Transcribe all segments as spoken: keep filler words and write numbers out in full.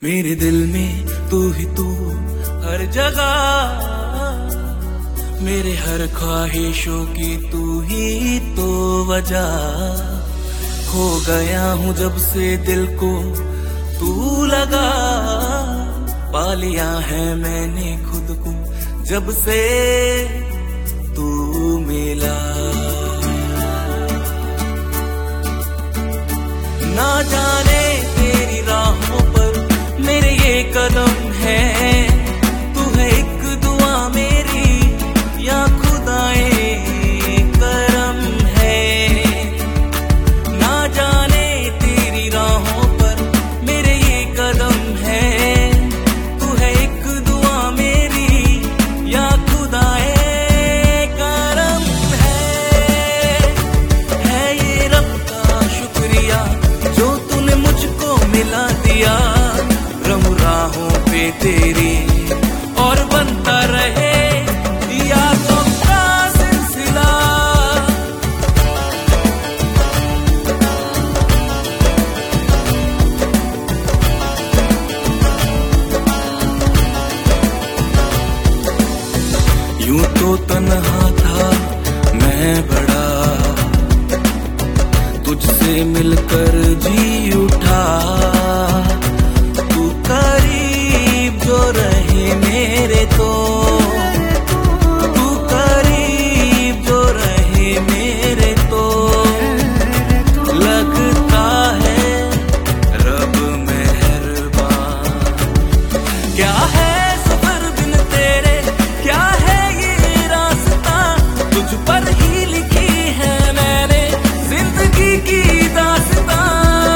मेरे दिल में तू ही तू हर जगह, मेरे हर ख्वाहिशों की तू ही तो वजह। खो गया हूँ जब से दिल को तू लगा, पा लिया है मैंने खुद को जब से तू मिला। ना जाने तेरी राहों पर मेरे ये कदम है, तू है एक दुआ मेरी या खुदाए करम है। ना जाने तेरी राहों पर मेरे ये कदम है, तू है एक दुआ मेरी या खुदाए करम है। है ये रब का शुक्रिया जो तूने मुझको मिला दिया, रहूं राहों पे तेरी और बनता रहे यादों का सिलसिला। यूं तो तन्हा था मैं बड़ा, तुझसे मिलकर जी उठा। तू करीब जो रहे मेरे तो, तू करीब जो रहे मेरे तो, लगता है रब मेहरबान। क्या है सफर बिन तेरे, क्या है ये रास्ता, तुझ पर ही लिखी है मैंने जिंदगी की दास्तां।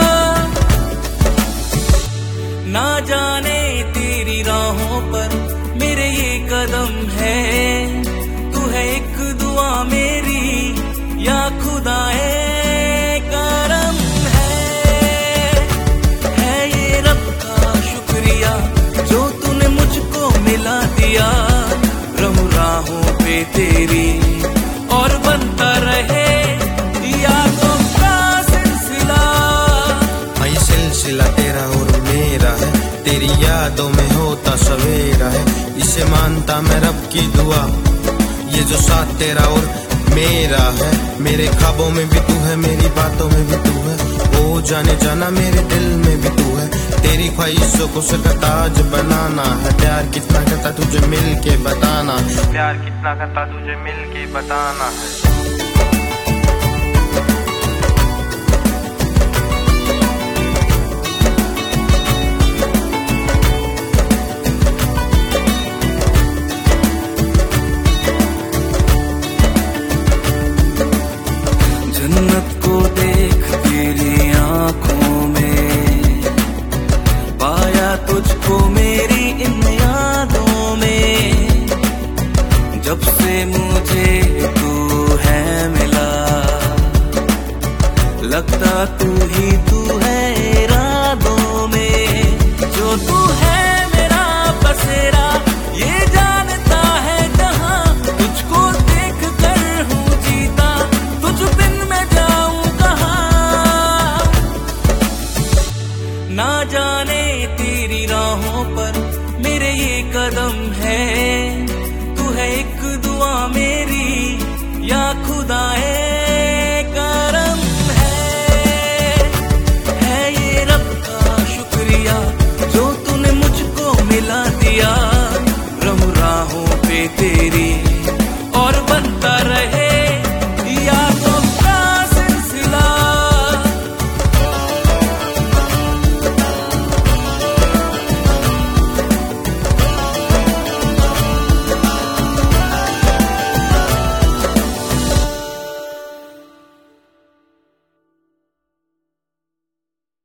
ना जाने तेरी राहों पर मेरे ये कदम है, तू है एक दुआ मेरी या खुदाए करम है। है ये रब का शुक्रिया जो तूने मुझको मिला दिया, रहूं राहों पे तेरी और बनता रहे यादों का सिलसिला। ये सिलसिला तेरा और मेरा है, तेरी यादों में होता सवेरा है। इसे मानता मैं रब की दुआ, ये जो साथ तेरा और मेरा है। मेरे ख्वाबों में भी तू है, मेरी बातों में भी तू है, ओ जाने जाना मेरे दिल में भी तू है। तेरी ख्वाहिशों को सका ताज बनाना है, प्यार कितना करता तुझे मिल के बताना, प्यार कितना करता तुझे मिल के बताना है। जन्नत को देख तेरी आंखों में, पाया तुझको मेरी इन यादों में। जब से मुझे तू है मिला, लगता तू ही तू है इरादों में। जो तू है मेरा बसेरा ये जानता है जहां, तुझको देख कर हूँ जीता, तुझ बिन मैं जाऊं कहां। ना जाने तेरी राहों पर मेरे ये कदम है, तू है एक दुआ मेरी या खुदाए